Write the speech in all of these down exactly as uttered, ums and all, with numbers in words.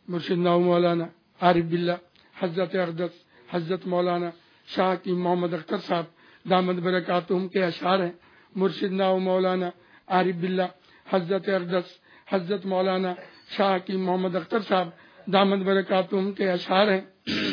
مرشد نو مولانا عارف باللہ حضرت اقدس حضرت مولانا شاہ کی محمد اختر صاحب دامت برکاتہم کے اشعار ہیں. مرشد نو مولانا عارف باللہ حضرت اقدس حضرت مولانا شاہ کی محمد اختر صاحب دامت برکاتہم کے اشعار ہیں.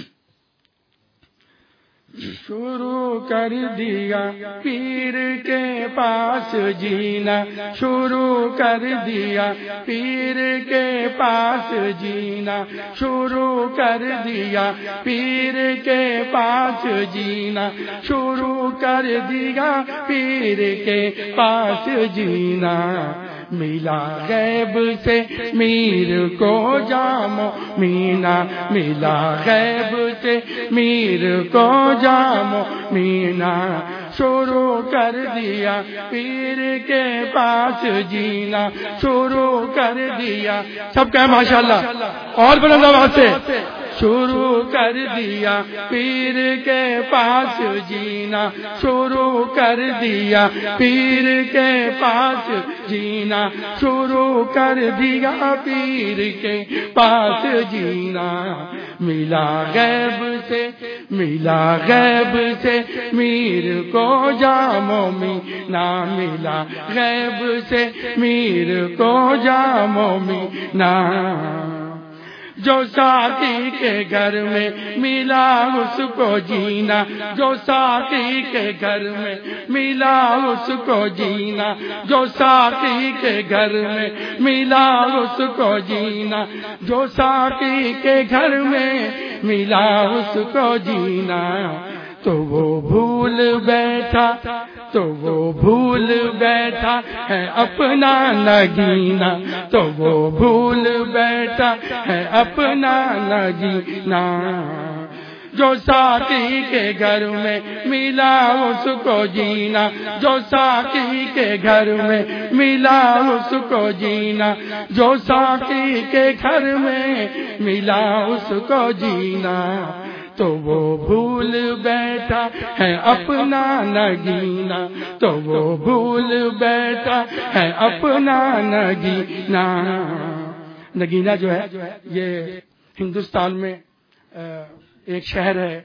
شروع کر دیا پیر کے پاس جینا، شروع کر دیا پیر کے پاس جینا، شروع کر دیا پیر کے پاس جینا، شروع کر دیا پیر کے پاس جینا. ملا غیب سے میر کو جامو مینا، ملا غیب سے میر کو جامو مینا، شروع کر دیا پیر کے پاس جینا، شروع کر دیا. سب کہیں ماشاءاللہ اور بلند آواز سے. شروع کر دیا پیر کے پاس جینا، شروع کر دیا پیر کے پاس جینا، شروع کر دیا پیر کے پاس جینا. ملا غیب سے ملا غیب سے میر کو جامو مینا، ملا غیب سے میر کو جامو مینا. جو ساقی کے گھر میں ملا اس کو جینا، جو ساقی کے گھر میں ملا اس کو جینا، جو ساقی کے گھر میں ملا اس کو جینا، جو ساقی کے گھر میں ملا اس کو جینا. تو وہ بھول بیٹھا تو وہ بھول بیٹھا ہے اپنا نگینا، تو وہ بھول بیٹھا ہے اپنا نگینا. جو ساقی کے گھر میں ملا اس کو جینا، جو ساقی کے گھر میں ملا اس کو جینا، جو ساقی کے گھر میں ملا اس کو جینا. تو وہ بھول بیٹھا ہے اپنا نگینا، تو وہ بھول بیٹھا ہے اپنا نگینا. نگینا جو ہے یہ ہندوستان میں ایک شہر ہے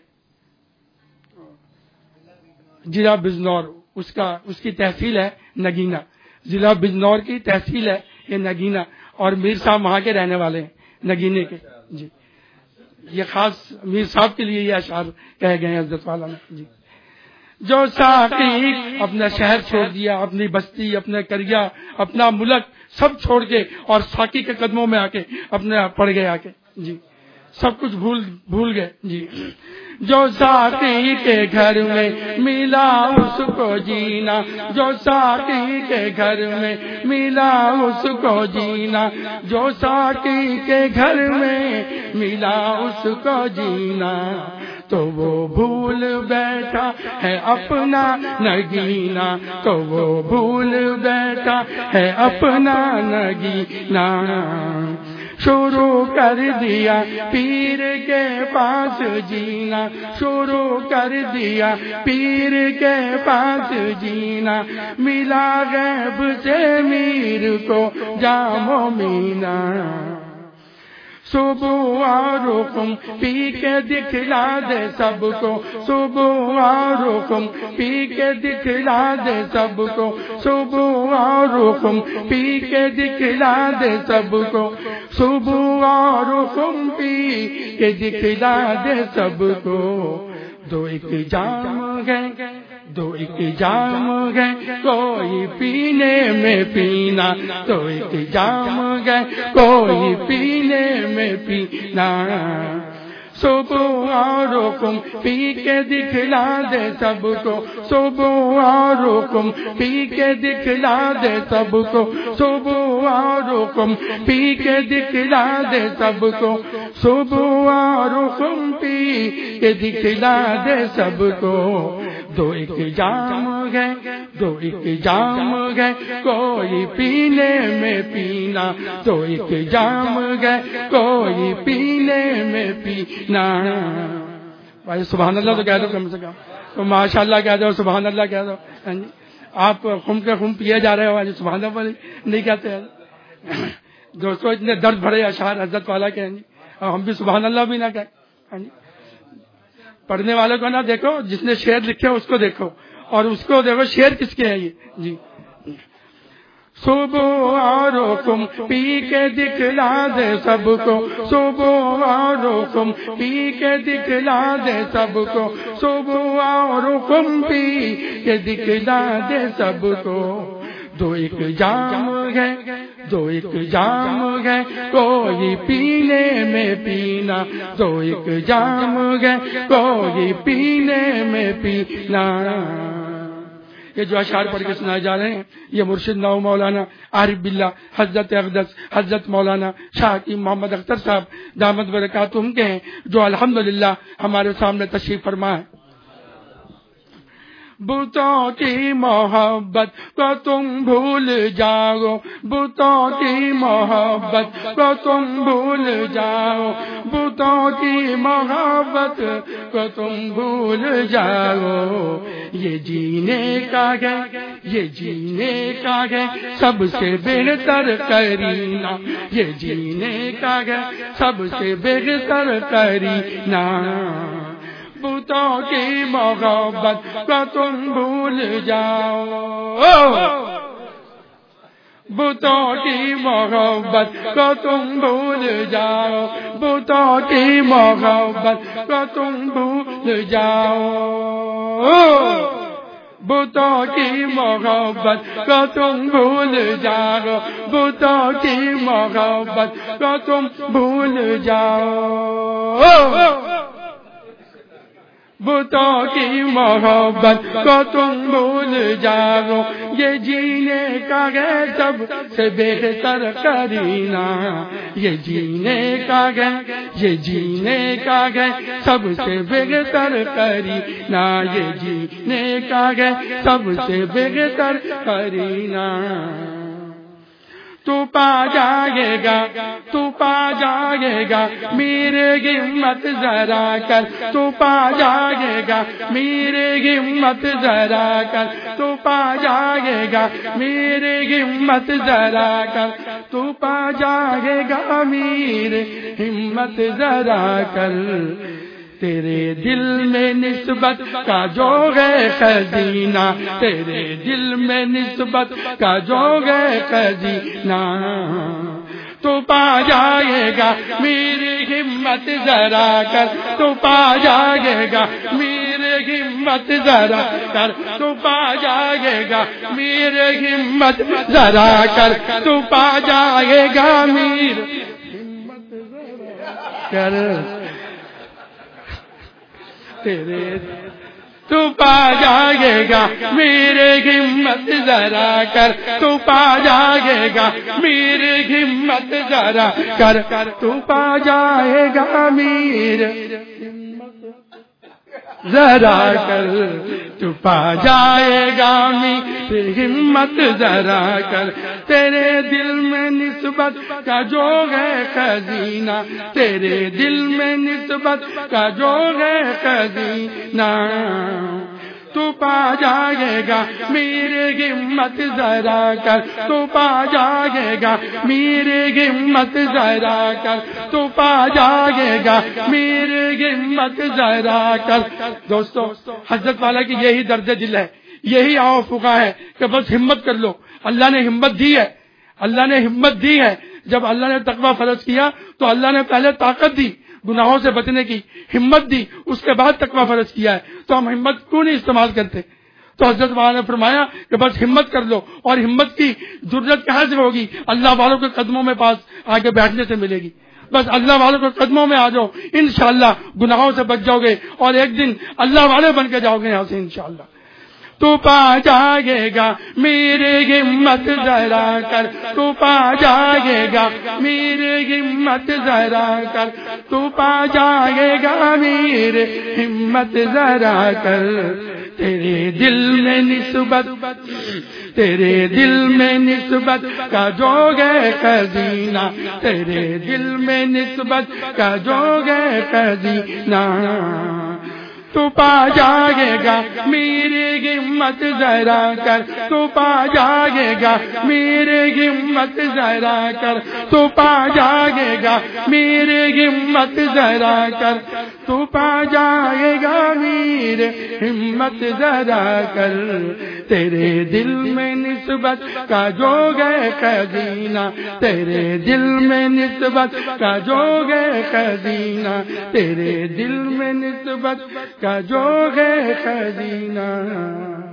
ضلع بجنور، اس کا اس کی تحصیل ہے نگینا، ضلع بجنور کی تحصیل ہے یہ نگینا، اور میر صاحب وہاں کے رہنے والے ہیں نگینے کے. جی یہ خاص میر صاحب کے لیے یہ اشعار کہے گئے ہیں حضرت والا نے. جی جو ساقی اپنا شہر چھوڑ دیا، اپنی بستی، اپنے کریا، اپنا ملک سب چھوڑ کے اور ساقی کے قدموں میں آ کے اپنے پڑ گئے آ کے. جی سب کچھ بھول بھول گئے. جی جو ساقی کے گھر میں ملا اس کو جینا، جو ساقی کے گھر میں ملا اس کو جینا، جو ساقی کے گھر میں ملا اس کو جینا. تو وہ بھول بیٹھا ہے اپنا نگینا، تو وہ بھول بیٹھا ہے اپنا نگینا. شروع کر دیا پیر کے پاس جینا، شروع کر دیا پیر کے پاس جینا. ملا غیب سے میر کو جامو مینا. صبح اور رکم پی کے دکھلا دے سب کو، صبح اور رکم پی کے دکھلا دے سب کو، صبح اور رکم پی کے دکھلا دے سب کو، صبح اور رکم پی کے دکھلا دے سب کو. دو ایک جام گئے دو ایک جام گئے کوئی پینے میں پینا، دو ایک جام گئے کوئی پینے میں پینا. صبح اور رکم پی کے دکھلا دے سب کو، صبح اور رکم پی کے دکھلا دے سب کو، صبح اور رکم پی کے دکھلا دے سب کو، صبح اور رکم پی کے دکھلا دے سب کو. دو ایک جام گئے دو ایک جام گئے کوئی پینے میں پینا، دو ایک جام گئے کوئی پینے میں پینا. بھائی سبحان اللہ تو کہہ دو کم سے کم، تو ماشاء اللہ کہہ دو، سبحان اللہ کہہ دو. آپ خم کے خم پیے جا رہے ہو، آج سبحان اللہ نہیں کہتے ہیں. دوستو اتنے درد بھرے اشعار حضرت والا کے ہیں. اور ہم بھی سبحان اللہ بھی نہ کہیں. پڑھنے والوں کو نہ دیکھو، جس نے شعر لکھے اس کو دیکھو، اور اس کو دیکھو شعر کس کے ہیں یہ. جی صبح اور حکم پی کے دکھلا دے سب کو، صبح اور حکم پی کے دکھلا دے سب کو، صبح اور حکم پی کے دکھلا دے سب کو. دو ایک جام ہے، دو ایک جام ہے، کوئی پینے میں پینا، دو ایک جام ہے، کوئی پینے میں پینا. یہ جو اشعار پڑھ کے سنائے جا رہے ہیں یہ مرشد نو مولانا عارف باللہ حضرت اقدس حضرت مولانا شاہ کی محمد اختر صاحب دامت برکاتہم کے ہیں، جو الحمدللہ ہمارے سامنے تشریف فرما ہے. بتوں کی محبت کو تم بھول جاؤ، بتوں کی محبت کو تم بھول جاؤ، بتوں کی محبت کو تم بھول جاؤ. یہ جینے کا ہے، یہ جینے کا ہے سب سے بہتر کرینہ، یہ جینے کا ہے سب سے بہتر کرینہ. بتوں کی محبت کو تم بھول جاؤ، بتوں کی محبت کو تم بھول جاؤ، بتوں کی محبت کو تم بھول جاؤ، بتوں کی محبت کو تم بھول جاؤ، بتوں کی محبت کو تم بھول جاؤ، بتوں کی محبت کو تم بھول جاؤ. یہ جینے کا ہے سب سے بہتر کرینہ، یہ جینے کا ہے، یہ جینے کا ہے سب سے بہتر کرینہ، یہ جینے کا ہے سب سے بہتر کرینہ. تو پا جائے گا، تو پا جائے گا میرے ہمت ذرا کر، تو پا جائے گا میرے ہمت ذرا کر، تو پا جائے گا میرے ہمت ذرا کر، تو پا جائے گا میرے ہمت ذرا کر. تیرے دل میں نسبت کا جو ہے خزینہ، تیرے دل میں نسبت کا جو ہے خزینہ، تو پا جائے گا میری ہمت ذرا کر، تو پا جائے گا میری ہمت ذرا کر، تو پا جائے گا میری ہمت ذرا کر، تو پا جائے گا میری ہمت ذرا کر. تیرے تو پا جائے گا میرے ہمت ذرا کر، تو پا جائے گا میرے ہمت ذرا کر، تو پا جائے گا میرے ذرا کر، تو پا جائے گا میری ہمت ذرا کر. تیرے دل میں نسبت کا جو ہے خزینہ، تیرے دل میں نسبت کا جو ہے خزینہ، تو پا جائے گا میرے ہمت ذرا کر، تو پا جائے گا میرے ہمت ذرا کر، تو پا جائے گا میرے ہمت ذرا کر. دوستو حضرت والا کی یہی درد دل ہے، یہی آؤ فقہ ہے کہ بس ہمت کر لو. اللہ نے ہمت دی ہے، اللہ نے ہمت دی ہے. جب اللہ نے تقویٰ فرض کیا تو اللہ نے پہلے طاقت دی، گناہوں سے بچنے کی ہمت دی، اس کے بعد تقویٰ فرض کیا ہے. تو ہم ہمت کیوں نہیں استعمال کرتے؟ تو حضرت والا نے فرمایا کہ بس ہمت کر لو، اور ہمت کی ضرورت کہاں سے ہوگی؟ اللہ والوں کے قدموں میں پاس آگے بیٹھنے سے ملے گی. بس اللہ والوں کے قدموں میں آ جاؤ، انشاءاللہ گناہوں سے بچ جاؤ گے، اور ایک دن اللہ والے بن کے جاؤ گے یہاں سے انشاءاللہ. تو پا جائے گا میرے ہمت ذرا کر، تو پا جائے گا میرے ہمت ذرا کر، تو پا جائے گا میرے ہمت ذرا کر. تیرے دل میں نسبت، تیرے دل میں نسبت کا جو ہے خزینہ، تیرے دل میں نسبت کا جو ہے خزینہ، تو پا جائے گا میری ہمت ذرا کر، تو پا جائے گا میری ہمت ذرا کر، تو پا جائے گا میری ہمت ذرا کر، تو پا جائے گا میری ہمت ذرا کر، تیرے دل میں نسبت کا جو گئے خزینہ، تیرے دل میں نسبت کا جو گئے خزینہ، تیرے دل میں نسبت کا جو گئے خزینہ۔